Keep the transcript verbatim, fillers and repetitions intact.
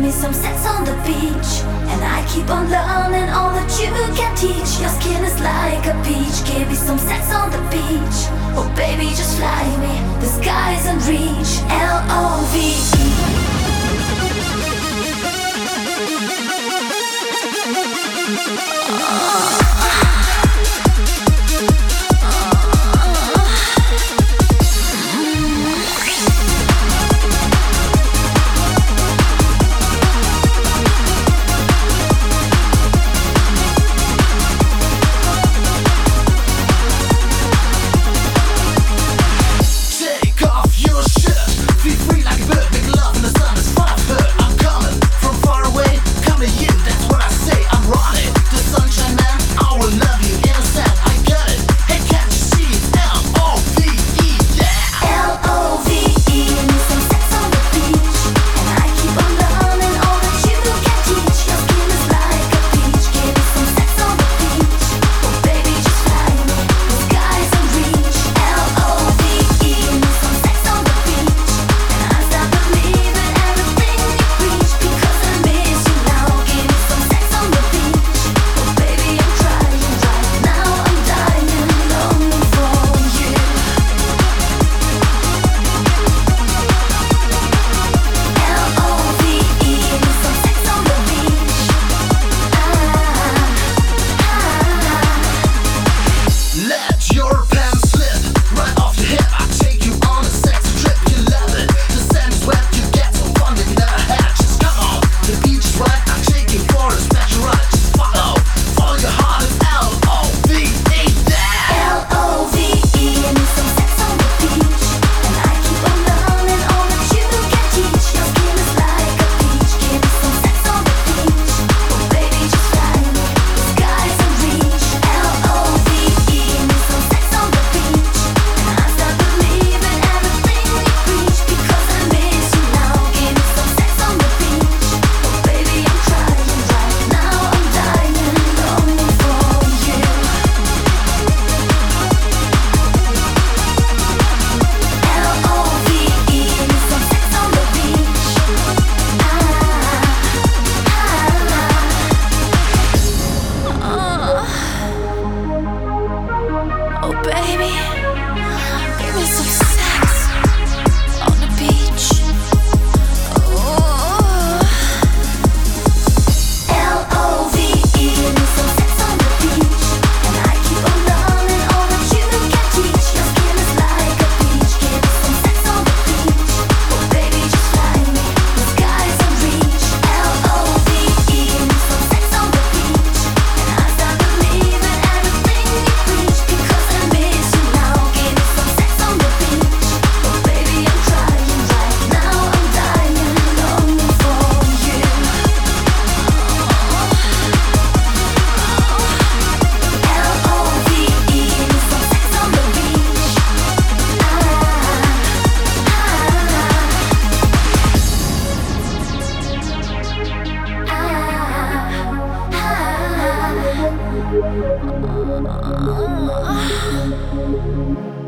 me some sex on the beach, and I keep on learning all that you can teach. Your skin is like a peach. Give me some sex on the beach. Oh baby, just fly me, the sky's in reach. L O V E. Oh,